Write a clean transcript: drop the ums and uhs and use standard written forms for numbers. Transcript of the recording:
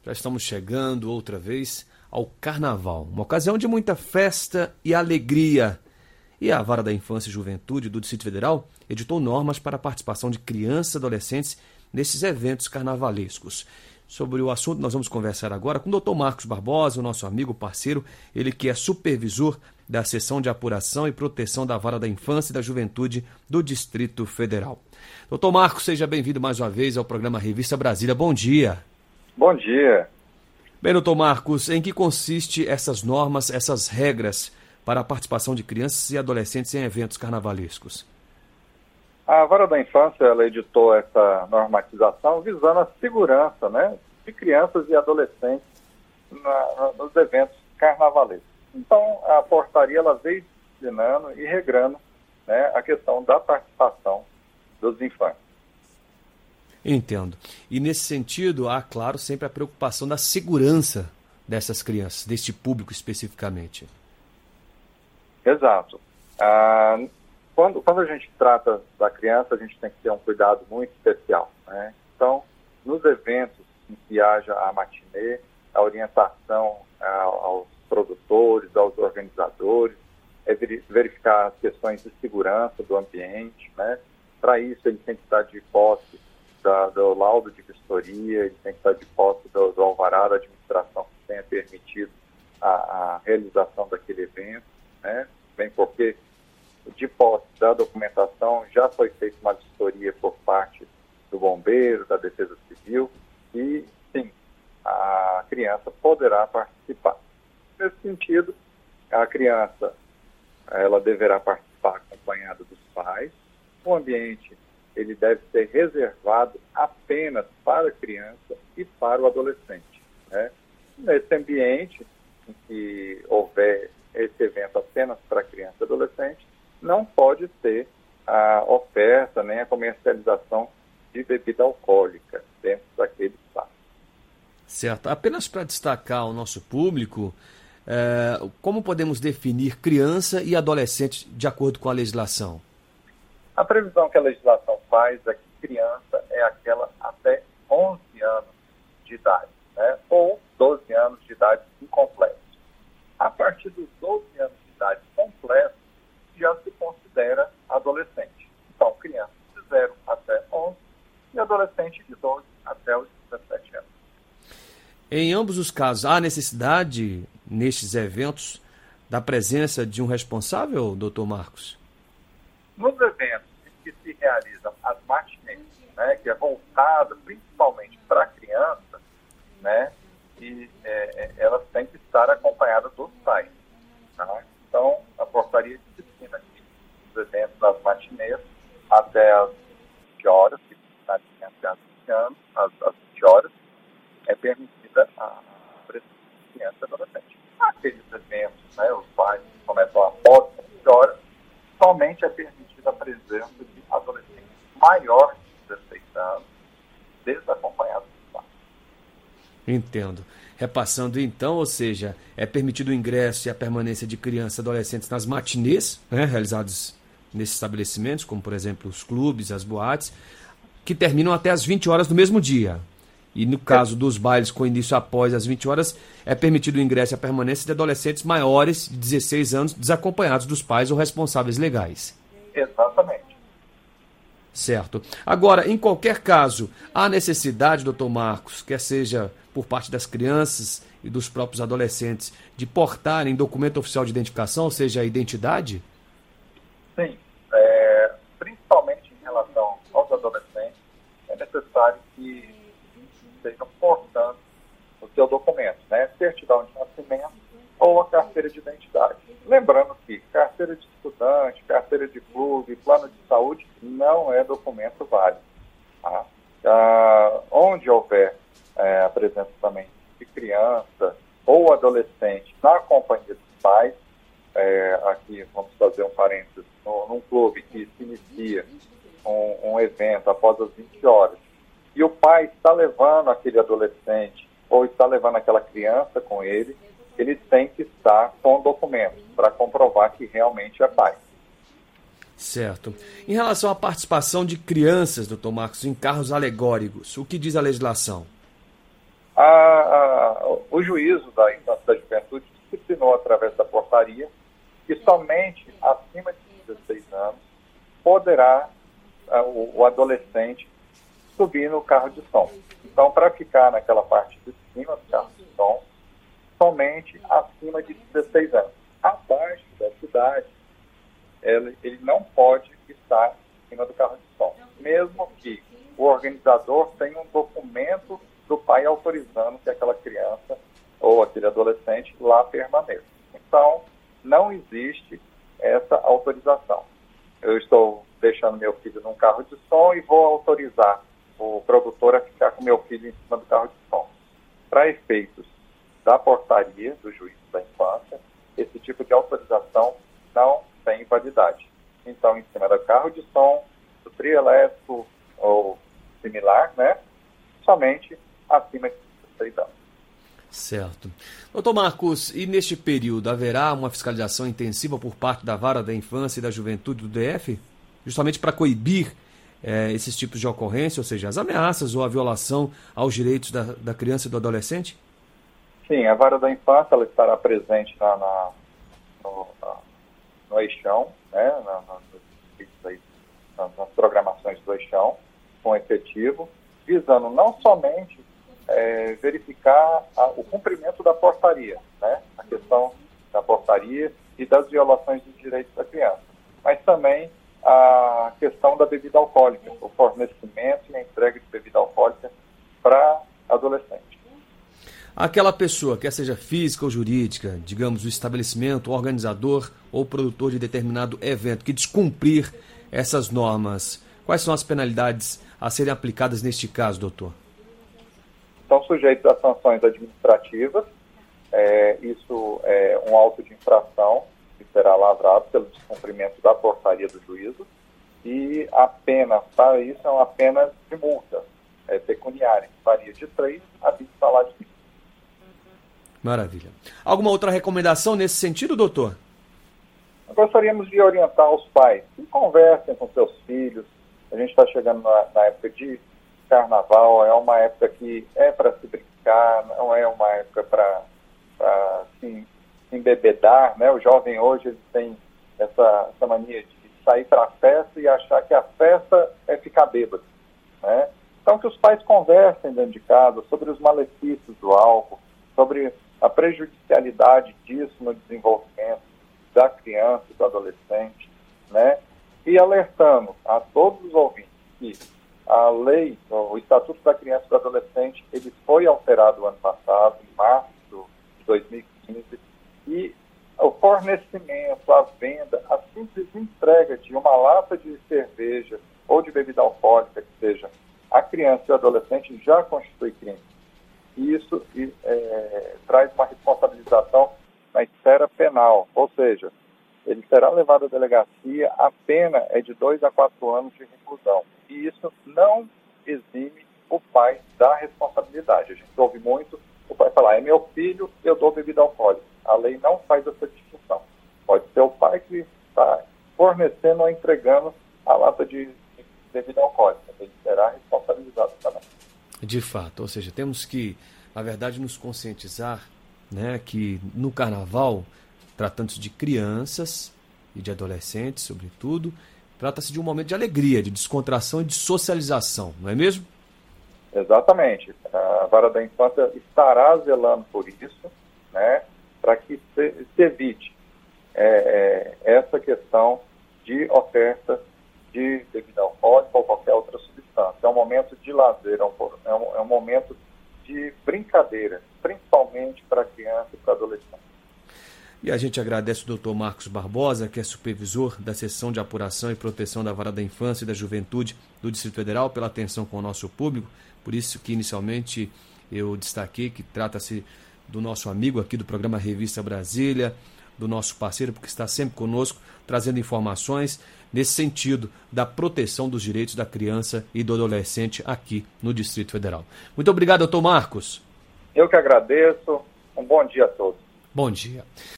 Já estamos chegando outra vez ao Carnaval, uma ocasião de muita festa e alegria. E a Vara da Infância e Juventude do Distrito Federal editou normas para a participação de crianças e adolescentes nesses eventos carnavalescos. Sobre o assunto nós vamos conversar agora com o Dr. Marcos Barbosa, o nosso amigo parceiro, ele que é supervisor da Seção de Apuração e Proteção da Vara da Infância e da Juventude do Distrito Federal. Dr. Marcos, seja bem-vindo mais uma vez ao programa Revista Brasília. Bom dia. Bom dia. Bem, doutor Marcos, em que consiste essas normas, essas regras para a participação de crianças e adolescentes em eventos carnavalescos? A Vara da Infância ela editou essa normatização visando a segurança, de crianças e adolescentes nos eventos carnavalescos. Então, a portaria ela veio disciplinando e regrando a questão da participação dos infantes. Entendo. E nesse sentido, há, claro, sempre a preocupação da segurança dessas crianças, deste público especificamente. Exato. Quando a gente trata da criança, a gente tem que ter um cuidado muito especial. Então, nos eventos em que haja a matinê, a orientação aos produtores, aos organizadores, é verificar as questões de segurança do ambiente. Para isso, ele tem que estar de posse do laudo de vistoria, ele tem que estar de posse do alvará da administração que tenha permitido a realização daquele evento, bem porque de posse da documentação já foi feita uma vistoria por parte do bombeiro, da Defesa Civil e, sim, a criança poderá participar. Nesse sentido, a criança ela deverá participar acompanhada dos pais. O ambiente ele deve ser reservado apenas para a criança e para o adolescente. Nesse ambiente em que houver esse evento apenas para criança e adolescente, não pode ter a oferta nem a comercialização de bebida alcoólica dentro daquele espaço. Certo. Apenas para destacar ao nosso público, como podemos definir criança e adolescente de acordo com a legislação? A previsão que a legislação faz é que criança é aquela até 11 anos de idade, ou 12 anos de idade incompletos. A partir dos 12 anos de idade completos, já se considera adolescente. Então, criança de 0 até 11 e adolescente de 12 até os 17 anos. Em ambos os casos, há necessidade, nestes eventos, da presença de um responsável, doutor Marcos? Nos eventos em que se realizam as matinês, que é voltada principalmente para a criança, e elas têm que estar acompanhadas dos pais. Então, a portaria disciplina aqui os eventos das matinês até as 20 horas, que está de criança a 20 anos, às 20 horas, é permitida a presença de criança e adolescente. Aqueles eventos, os pais começam após as 20 horas, somente é permitida a presença de adolescentes maiores de 16 anos, desacompanhados dos pais. Entendo. Repassando então, ou seja, é permitido o ingresso e a permanência de crianças e adolescentes nas matinês, realizados nesses estabelecimentos, como por exemplo os clubes, as boates, que terminam até as 20 horas do mesmo dia. E no caso dos bailes com início após as 20 horas, é permitido o ingresso e a permanência de adolescentes maiores de 16 anos, desacompanhados dos pais ou responsáveis legais. Exatamente. Certo. Agora, em qualquer caso, há necessidade, doutor Marcos, quer seja por parte das crianças e dos próprios adolescentes, de portarem documento oficial de identificação, ou seja, a identidade? Sim. Principalmente em relação aos adolescentes, é necessário que estejam portando o seu documento, certidão de nascimento ou a carteira de identidade. Lembrando que carteira de estudante, carteira de clube, plano de saúde não é documento válido. Onde houver a presença também de criança ou adolescente na companhia dos pais, aqui vamos fazer um parênteses, num clube que se inicia um evento após as 20 horas, e o pai está levando aquele adolescente ou está levando aquela criança com ele, ele tem que estar com documentos para comprovar que realmente é pai. Certo. Em relação à participação de crianças, doutor Marcos, em carros alegóricos, o que diz a legislação? o juízo da infância e da juventude disciplinou através da portaria que somente acima de 16 anos poderá o adolescente subir no carro de som. Então, para ficar naquela parte de cima do carro de som, somente acima de 16 anos. Abaixo dessa idade, ele não pode estar em cima do carro de som, mesmo que o organizador tenha um documento do pai autorizando que aquela criança ou aquele adolescente lá permaneça. Então, não existe essa autorização. Eu estou deixando meu filho num carro de som e vou autorizar o produtor a ficar com meu filho em cima do carro de som. Para efeitos da portaria do juiz da infância, esse tipo de autorização não tem validade. Então, em cima do carro de som, do trio elétrico ou similar, né, somente acima de 16 anos. Certo. Doutor Marcos, e neste período haverá uma fiscalização intensiva por parte da Vara da Infância e da Juventude do DF, justamente para coibir esses tipos de ocorrência, ou seja, as ameaças ou a violação aos direitos da criança e do adolescente? Sim, a Vara da Infância ela estará presente no Eixão, né, nas programações do Eixão, com efetivo, visando não somente verificar o cumprimento da portaria, né, a questão da portaria e das violações dos direitos da criança, mas também a questão da bebida alcoólica, o fornecimento e a entrega de bebida alcoólica para adolescentes. Aquela pessoa, quer seja física ou jurídica, digamos, o estabelecimento, o organizador ou produtor de determinado evento, que descumprir essas normas, quais são as penalidades a serem aplicadas neste caso, doutor? Estão sujeitos a sanções administrativas, isso é um auto de infração que será lavrado pelo descumprimento da portaria do juízo, e a pena para isso é uma pena de multa pecuniária, que varia de 3 a 20 salários mínimos. Maravilha. Alguma outra recomendação nesse sentido, doutor? Gostaríamos de orientar os pais que conversem com seus filhos. A gente está chegando na época de carnaval, é uma época que é para se brincar, não é uma época para se embebedar, né? O jovem hoje ele tem essa mania de sair para a festa e achar que a festa é ficar bêbado, né? Então, que os pais conversem dentro de casa sobre os malefícios do álcool, sobre a prejudicialidade disso no desenvolvimento da criança e do adolescente, né? E alertando a todos os ouvintes que a lei, o Estatuto da Criança e do Adolescente, ele foi alterado ano passado, em março de 2015, e o fornecimento, a venda, a simples entrega de uma lata de cerveja ou de bebida alcoólica, que seja, a criança e o adolescente já constitui crime. E isso traz uma responsabilização na esfera penal, ou seja, ele será levado à delegacia, a pena é de 2 a 4 anos de reclusão. E isso não exime o pai da responsabilidade. A gente ouve muito o pai falar, é meu filho, eu dou bebida alcoólica. A lei não faz essa distinção. Pode ser o pai que está fornecendo ou entregando a lata de bebida alcoólica. Ele será responsabilizado também. De fato, ou seja, temos que, na verdade, nos conscientizar, né, que no carnaval, tratando-se de crianças e de adolescentes, sobretudo, trata-se de um momento de alegria, de descontração e de socialização, não é mesmo? Exatamente. A Vara da Infância estará zelando por isso, né, para que se evite essa questão de oferta de bebida alcoólica ou qualquer outra substância. É um momento de lazer, é um momento de brincadeira, principalmente para criança e para adolescente. E a gente agradece o doutor Marcos Barbosa, que é supervisor da Seção de Apuração e Proteção da Vara da Infância e da Juventude do Distrito Federal, pela atenção com o nosso público. Por isso que inicialmente eu destaquei que trata-se do nosso amigo aqui do programa Revista Brasília, do nosso parceiro, porque está sempre conosco, trazendo informações nesse sentido da proteção dos direitos da criança e do adolescente aqui no Distrito Federal. Muito obrigado, doutor Marcos. Eu que agradeço. Um bom dia a todos. Bom dia.